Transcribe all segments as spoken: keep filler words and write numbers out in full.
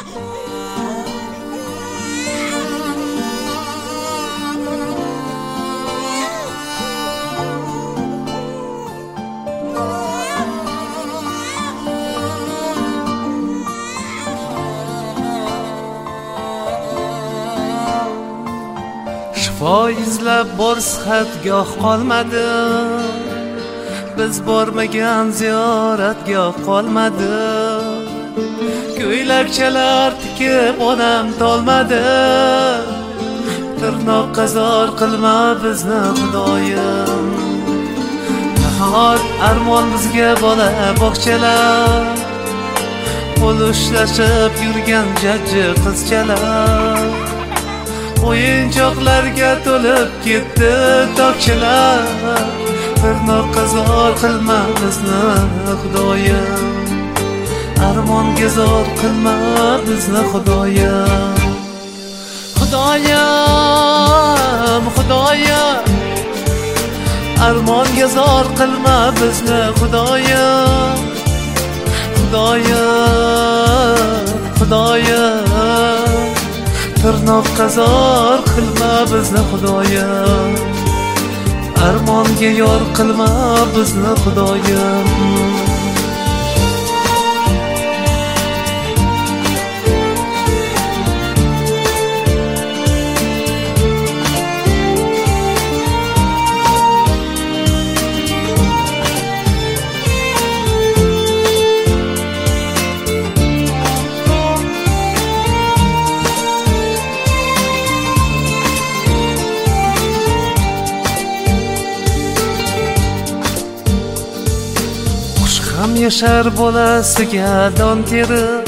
Shifo izlab bor sihatgoh qolmadi, biz bormagan ziyoratgoh qolmadi. Ko'ylakchalar tikib onam tolmadi, tirnoqqa zor qilma bizni Xudoyim. Nahot armon bizga bola bog'chalar, qo'l ushlashib yurgan jajji qizchalar. O'yinchoqlarga to'lib ketdi tokchalar, tirnoqqa zor qilma bizni Xudoyim. Armonga zor qilma bizni Xudoyim. Xudoyim, Xudoyim, armonga zor qilma bizni Xudoyim. Xudoyim, Xudoyim, tirnoqqa zor qilma bizni Xudoyim. Armonga yor qilma bizni Xudoyim. Ham yashar bolasiga don terib,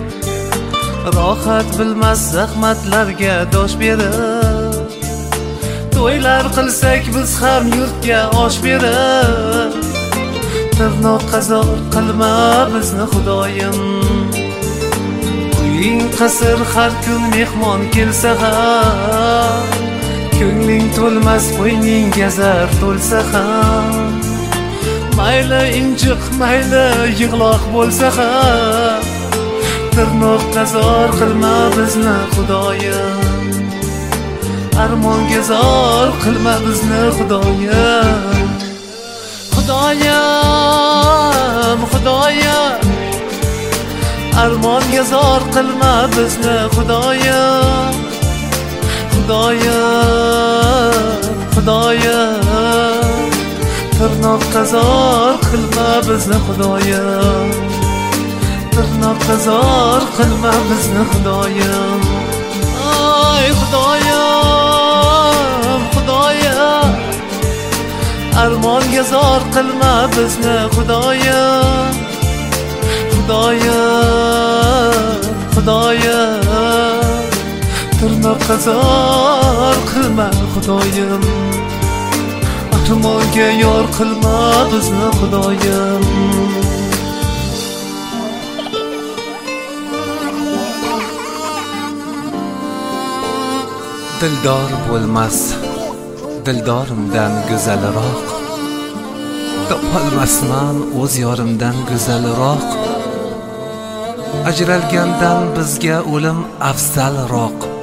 rohat bilmas zahmatlarga dosh berib. To'ylar qilsak biz ham yurtga osh berib, tirnoqqa zor qilma bizni Xudoyim. Uying qasr har kun mehmon kelsa ham, ko'ngling to'lmas qo'yningga zar to'lsa ham. Mayli injiq, mayli yig'loq bo'lsa ham, tirnoqqa zor qilma bizni Xudoyim. Armonga zor qilma bizni Xudoyim. Xudoyim, Xudoyim, armonga zor qilma bizni Xudoyim. Xudoyim, Xudoyim, tirnoqqa zor qilma bizni Xudoyim. Tirnoqqa zor qilma bizni Xudoyim. Ay Xudoyim, Xudoyim, armonga zor qilma bizni Xudoyim. Xudoyim, Xudoyim, tirnoqqa zor qilma Xudoyim. Armonga yor qilma bizni Xudoyim. Dildor bo'lmas dildorimdan go'zalroq, topolmasman o'z yorimdan go'zalroq. Ajralgandan bizga o'lim afzalroq.